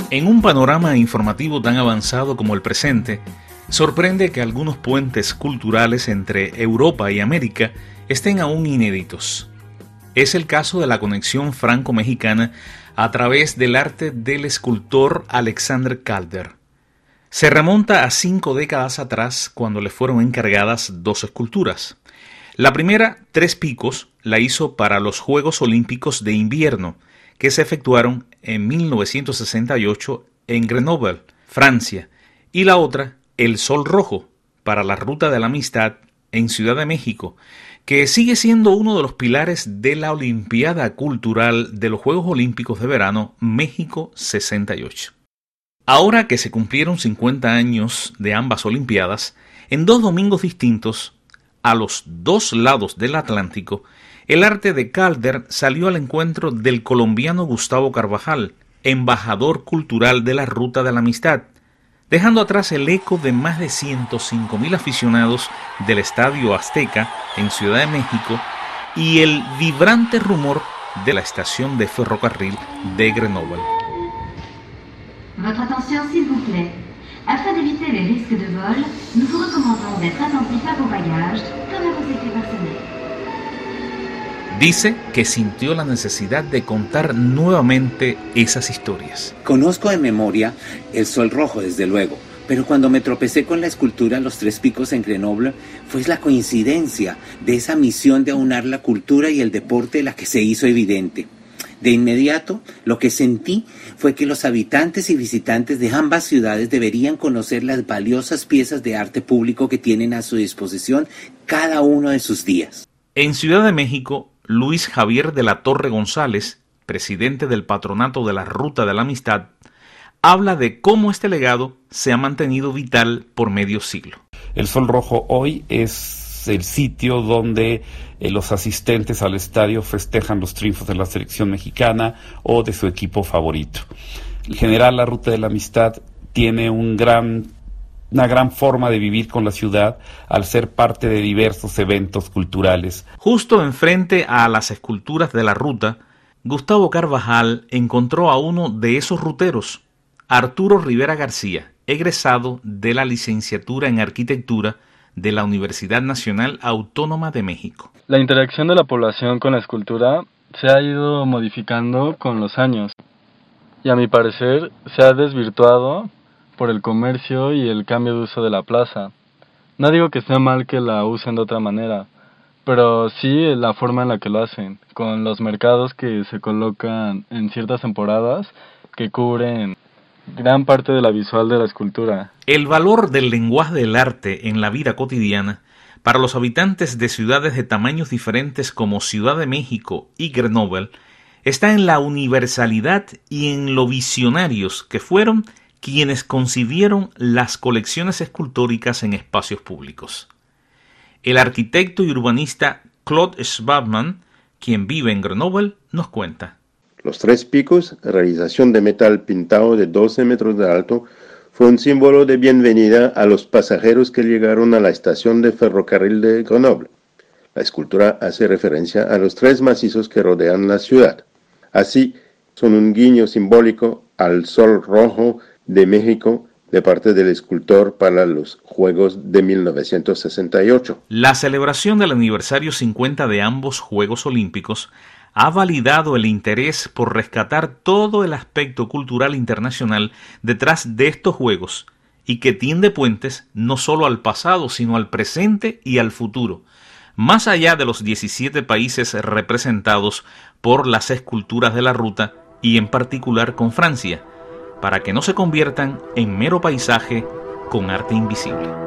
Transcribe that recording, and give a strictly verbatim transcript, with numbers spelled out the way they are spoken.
En un panorama informativo tan avanzado como el presente, sorprende que algunos puentes culturales entre Europa y América estén aún inéditos. Es el caso de la conexión franco-mexicana a través del arte del escultor Alexander Calder. Se remonta a cinco décadas atrás cuando le fueron encargadas dos esculturas. La primera, Tres Picos, la hizo para los Juegos Olímpicos de Invierno, que se efectuaron en mil novecientos sesenta y ocho en Grenoble, Francia, y la otra, El Sol Rojo, para la Ruta de la Amistad en Ciudad de México, que sigue siendo uno de los pilares de la Olimpiada Cultural de los Juegos Olímpicos de Verano México sesenta y ocho. Ahora que se cumplieron cincuenta años de ambas Olimpiadas, en dos domingos distintos, a los dos lados del Atlántico, el arte de Calder salió al encuentro del colombiano Gustavo Carvajal, embajador cultural de la Ruta de la Amistad, dejando atrás el eco de más de ciento cinco mil aficionados del Estadio Azteca en Ciudad de México y el vibrante rumor de la estación de ferrocarril de Grenoble. Votre attention s'il vous plaît. Afin d'éviter les risques de vol, nous vous recommandons d'être attentif à vos bagages comme à vos effets personnels. Dice que sintió la necesidad de contar nuevamente esas historias. Conozco de memoria El Sol Rojo, desde luego, pero cuando me tropecé con la escultura Los Tres Picos en Grenoble, fue la coincidencia de esa misión de aunar la cultura y el deporte la que se hizo evidente. De inmediato, lo que sentí fue que los habitantes y visitantes de ambas ciudades deberían conocer las valiosas piezas de arte público que tienen a su disposición cada uno de sus días. En Ciudad de México, Luis Javier de la Torre González, presidente del patronato de la Ruta de la Amistad, habla de cómo este legado se ha mantenido vital por medio siglo. El Sol Rojo hoy es el sitio donde eh, los asistentes al estadio festejan los triunfos de la selección mexicana o de su equipo favorito. En general, la Ruta de la Amistad tiene un gran, una gran forma de vivir con la ciudad al ser parte de diversos eventos culturales. Justo enfrente a las esculturas de la ruta, Gustavo Carvajal encontró a uno de esos ruteros, Arturo Rivera García, egresado de la licenciatura en Arquitectura de la Universidad Nacional Autónoma de México. La interacción de la población con la escultura se ha ido modificando con los años y a mi parecer se ha desvirtuado por el comercio y el cambio de uso de la plaza. No digo que sea mal que la usen de otra manera, pero sí la forma en la que lo hacen, con los mercados que se colocan en ciertas temporadas que cubren gran parte de la visual de la escultura. El valor del lenguaje del arte en la vida cotidiana para los habitantes de ciudades de tamaños diferentes como Ciudad de México y Grenoble está en la universalidad y en lo visionarios que fueron quienes concibieron las colecciones escultóricas en espacios públicos. El arquitecto y urbanista Claude Schwabman, quien vive en Grenoble, nos cuenta. Los Tres Picos, realización de metal pintado de doce metros de alto, fue un símbolo de bienvenida a los pasajeros que llegaron a la estación de ferrocarril de Grenoble. La escultura hace referencia a los tres macizos que rodean la ciudad. Así, son un guiño simbólico al Sol Rojo de México de parte del escultor para los Juegos de mil novecientos sesenta y ocho. La celebración del aniversario cincuenta de ambos Juegos Olímpicos ha validado el interés por rescatar todo el aspecto cultural internacional detrás de estos Juegos y que tiende puentes no solo al pasado, sino al presente y al futuro, más allá de los diecisiete países representados por las esculturas de la ruta y en particular con Francia, para que no se conviertan en mero paisaje con arte invisible.